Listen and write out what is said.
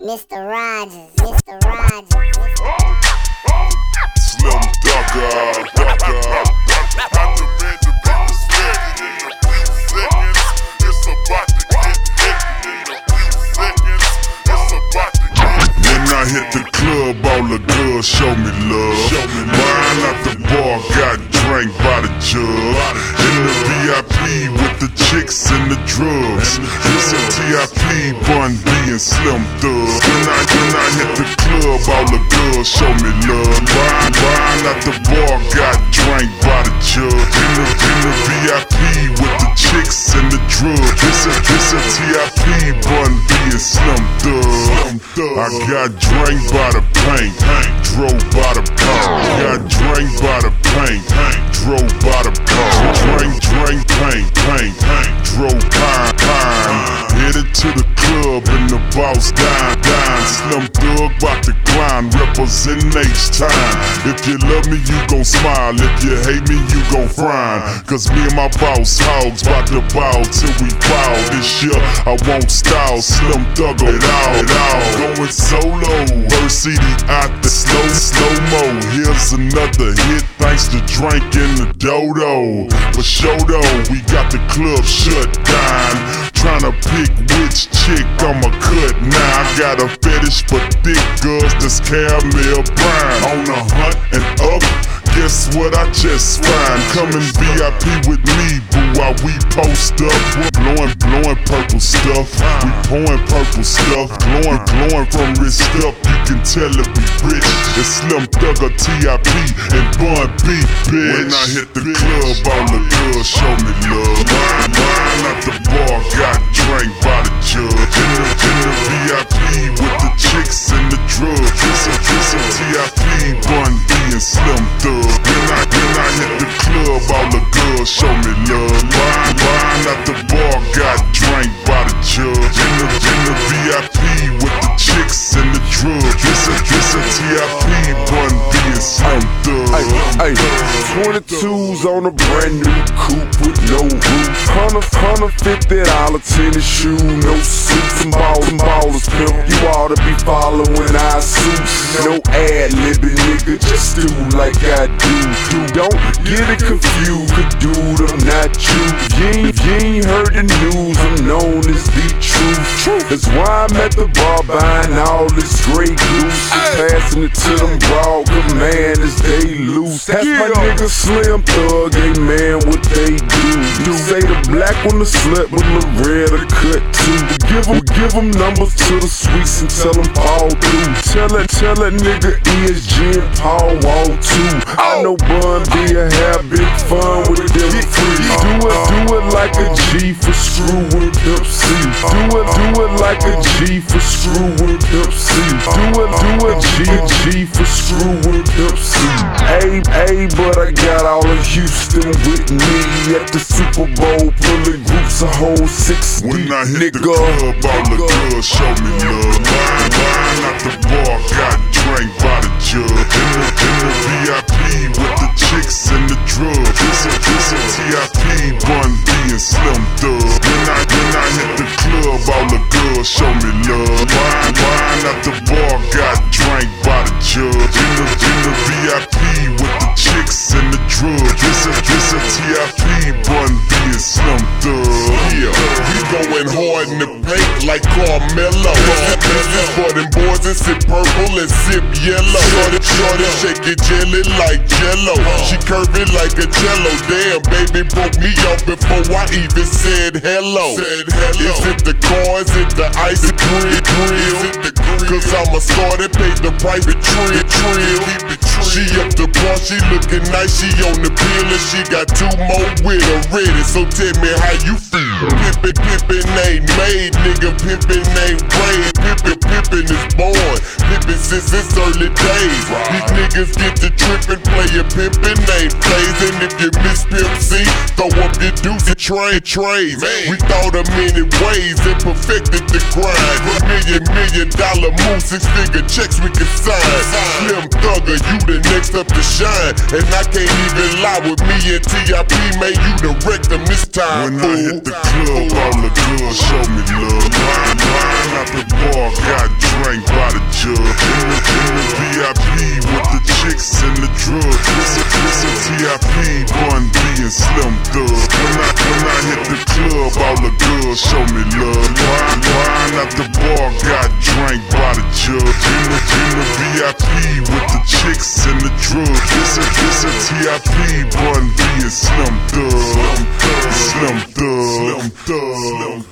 Mr. Rogers, Mr. Rogers, Mr. Rogers. Slim Thugger, Thugger. I demand to be respected in a few seconds. It's about to get hectic in a few seconds. It's about to get When I hit the club, all the girls show me love. Mine at the bar got drank by the jug. In the VIP with the chicks and the drugs. It's a TIP, Bun B and Slim Thug. When I hit the club, all the girls show me love. Mine at the bar got drank by the jug. In the VIP with the chicks and the drugs. It's a TIP, Bun B and Slim Thug. I got drank by the paint, drove by the car. Got drank by the paint, drove by the car. Drank, paint, drove pine. Headed to the club and the boss dine. Slim Thug bout to climb, representing H-Time. If you love me, you gon' smile. If you hate me, you gon' frown. Cause me and my boss hogs bout to bow till we fall. This year, I won't style. Slim Thug it all. Going solo, first CD out the slow-mo. Here's another hit thanks to Drink in the Dodo. For show though, we got the club shut down. Tryna pick which chick I'ma cut now. I got a fetish for thick girls that's caramel brown. On the hunt and up, guess what I just find? Come in VIP with me, boo, while we post up. Blowing purple stuff. We pouring purple stuff. Glowing from wrist up. You can tell it we rich. It's Slim Thugger, TIP, and Bun B, bitch. When I hit the club, all the girls show me love. Mine at the bar got drank by the jug. In the VIP with the chicks and the drugs. It's a TIP, Bun B and Slim Thug. When I hit the club, all the girls show me love. Mine at the bar got drank by the jug. In the VIP with the chicks and the drugs. It's a TIP, Bun B and Slim Thug. 22s on a brand new coupe with no roof. $150 tennis shoe, no suit. Some ballers pimp, you ought to be following our suits. No ad-libbing, nigga, just do like I do. Don't get it confused, cause dude, I'm not you. If you ain't heard the news, I'm known as the truth. That's why I'm at the bar buying all this Grey Goose. Passing it to them broad commanders, they loose. That's my nigga Slim Thug, ain't man what they do. Say the black on the slut with Loretta cut too. Give them numbers to the sweets and tell them fall through. Tell that nigga ESG and Paul Wall too. I know Bun B have big fun with them free. Do it like a G for screwing Pimp C. Do it like a G for screwing Pimp C. Do it G for screwing Pimp C. Hey, but I got all of Houston with me at the Super Bowl, pulling groups of whole 60. When I hit the club, all the girls show me love. Mine at the bar got drank by the jug. In the VIP with the chicks and the drugs. It's a TIP, Bun B and Slim Thug. When I hit the club, all the girls show me love. Mine at the bar got drank by the jug. In the VIP with the chicks and the drugs. It's a TIP, Bun B and Slim Thug. Yeah, we going hard in the paint like Carmelo. This is for them boys that sip purple and sip yellow. Shorty shake it jelly like Jello. She curve it like a cello. Damn, baby broke me off before I even said hello. Is it the car? Is it the ice grill? Cause I'm a star that paid the private trill. She up the bar, she looking nice, she on the pill and she got 2 more with her ready. So tell me how you feel. Pimpin' ain't made, nigga, pimpin' ain't raised. Pimpin' is born, pimpin' since its early days. These niggas get to trippin', playin' pimpin' ain't plays. And if you miss Pimp C, throw up your deuce and trades. We thought of many ways and perfected the grind. $1 million moves, 6-figure checks we can sign. Slim Thugger, you the next up to shine. And I can't even lie with me and TIP, man, you the wreck them this time. When I hit the club, all the girls show me love. Mine at the bar got drank drank by the jug. In the VIP with the chicks and the drugs. Listen TIP, Bun B and Slim Thug. When I hit the club, all the girls show me love. Wine at the bar, got drank by the jug. In the VIP with the chicks and the drugs. Listen TIP, Bun B and Slim Thug. Slim Thug.